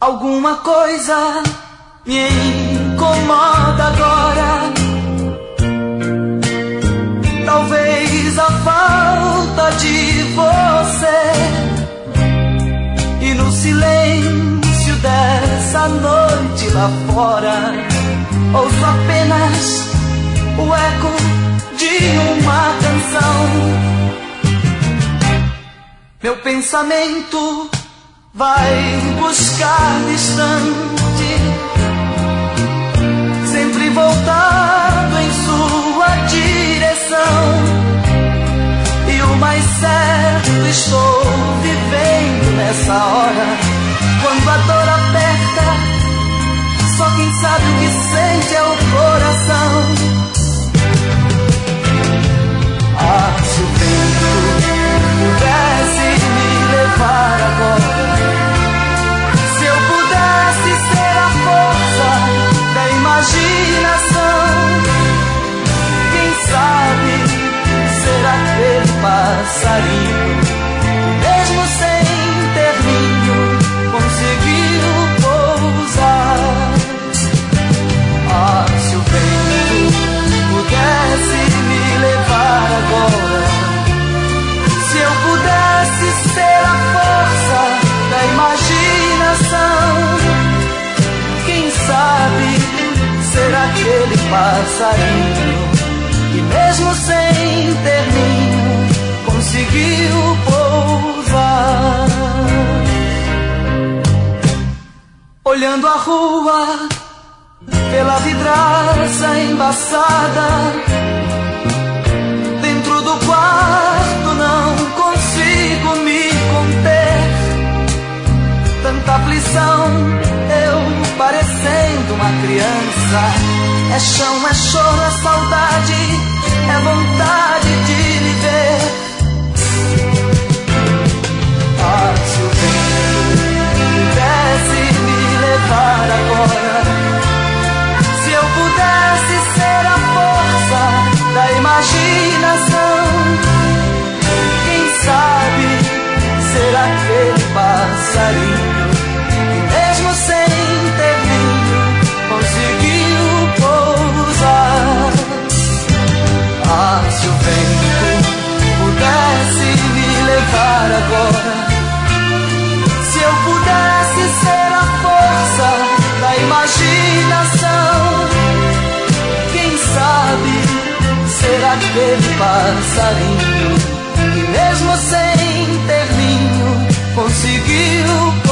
Alguma coisa me incomoda agora. Talvez a falta de você. E no silêncio dessa noite lá fora, ouço apenas o eco de uma canção. Meu pensamento vai buscar distante, sempre voltado em sua direção. E o mais certo estou vivendo nessa hora, quando a dor aperta, só quem sabe o que sente é o coração. Ah, se o vento pudesse me levar agora, se eu pudesse ser a força da imaginação, quem sabe ser aquele passarinho, mesmo sem ter ninho, conseguiu pousar. Ah, se o vento pudesse me levar agora, se eu pudesse ser a força da imaginação, quem sabe ser aquele passarinho que mesmo sem ter ninho conseguiu pousar. Olhando a rua pela vidraça embaçada, dentro do quarto não consigo me conter. Tanta aflição, eu parecendo uma criança. É chão, é choro, é saudade, é vontade de me ver. Ah, se o vento pudesse me levar agora, se eu pudesse ser a força da imaginação, quem sabe ser aquele passarinho que mesmo sem ter ninho conseguiu pousar. Ah, se o vento pudesse me levar agora, se eu pudesse ser a força da imaginação, quem sabe ser aquele passarinho que mesmo sem ter ninho conseguiu